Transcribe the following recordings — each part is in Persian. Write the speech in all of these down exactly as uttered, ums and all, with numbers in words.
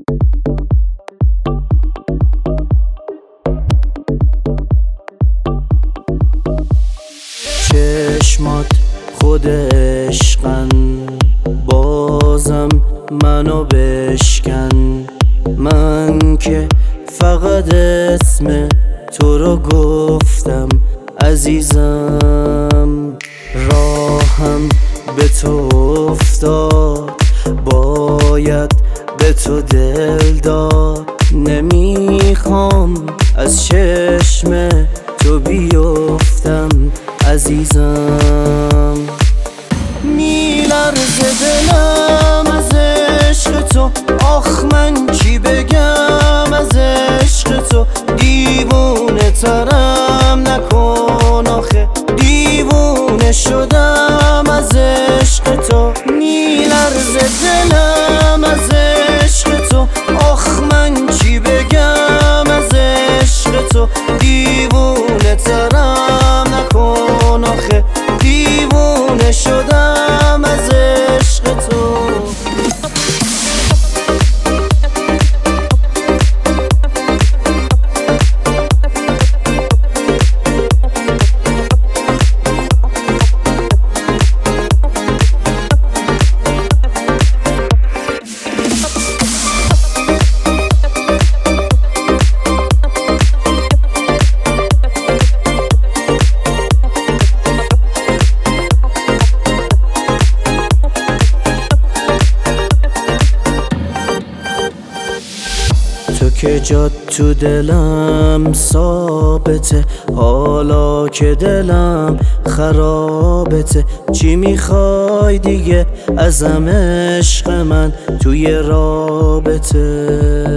چشمات خود عشقن، بازم منو بشکن. من که فقط اسم تو رو گفتم عزیزم، راهم به تو افتاد، باید به تو دل داد. نمیخوام از چشم تو بیفتم عزیزم. میلرزه دلم از عشق تو، آخ من چی بگم از عشق تو. دیوونه ترم نکن آخه، دیوونه شدم از عشق تو. میلرزه دلم از عشق تو، آخ من چی بگم از عشق تو. دیوونه ترم نکن آخه، دیوونه شدم از عشق تو. تو که جات تو دلم ثابته، حالا که دلم خرابته. چی میخوای دیگه ازم عشق من توی رابطه؟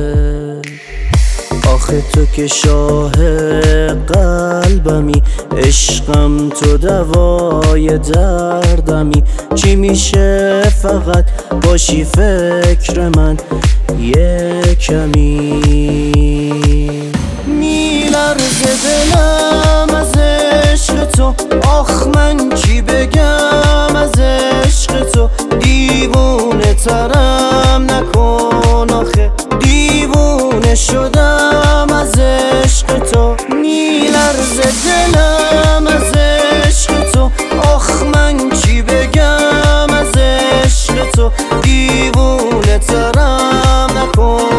آخه تو که شاه قلبمی، عشقم تو دوای دردمی. چی میشه فقط باشی فکر من یه کمی؟ میلرزه دلم از عشق تو، آخ من چی بگم از عشق تو. دیوونه ترم نکن آخه، دیوونه شدم از عشق تو. میلرزه دلم از عشق تو، آخ من چی بگم از عشق تو. دیوونه ترم نکن